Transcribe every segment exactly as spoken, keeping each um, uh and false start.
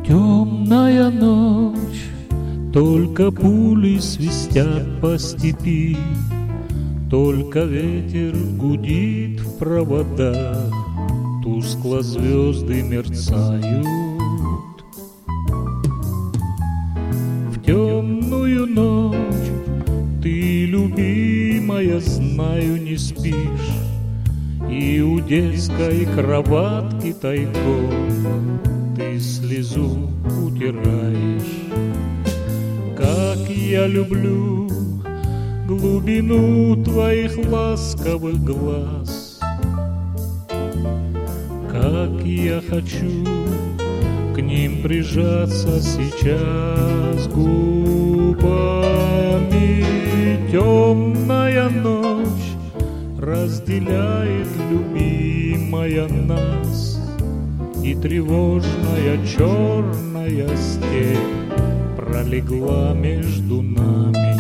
Темная ночь, только пули свистят по степи, только ветер гудит в проводах, тускло звезды мерцают. В темную ночь ты, любимая, знаю, не спишь, и у детской кроватки тайком ты слезу утираешь. Как я люблю глубину твоих ласковых глаз, как я хочу к ним прижаться сейчас губами. Темная ночь разделяет, любимая, нас, и тревожная черная степь пролегла между нами.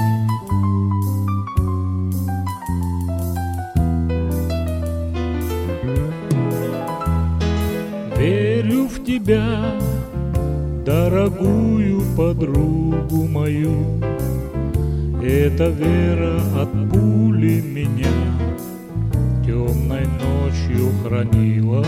Верю в тебя, дорогую подругу мою, эта вера от пули меня темной ночью хранила.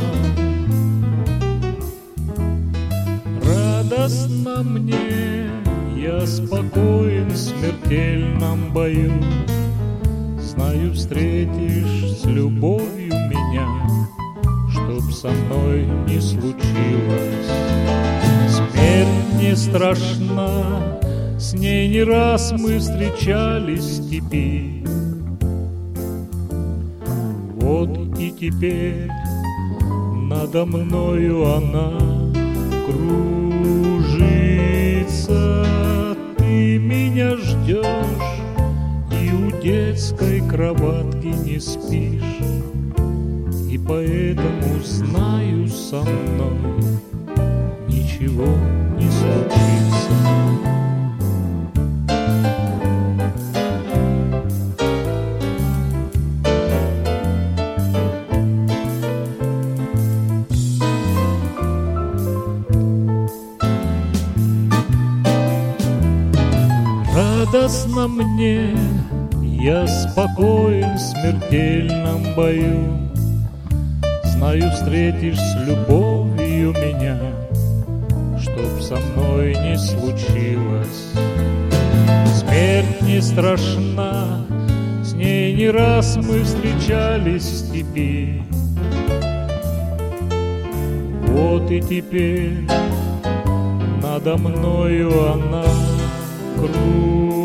Радостно мне, я спокоен в смертельном бою, знаю, встретишь с любовью меня, чтоб со мной не случилось. Смерть не страшна, с ней не раз мы встречались в степи. Вот и теперь надо мною она кружится. Ты меня ждешь и у детской кроватки не спишь, и поэтому знаю, со мной ничего не случится. Радостно мне, я спокоен в смертельном бою, знаю, встретишь с любовью меня, чтоб со мной не случилось. Смерть не страшна, с ней не раз мы встречались в степи. Вот и теперь надо мною она кружится.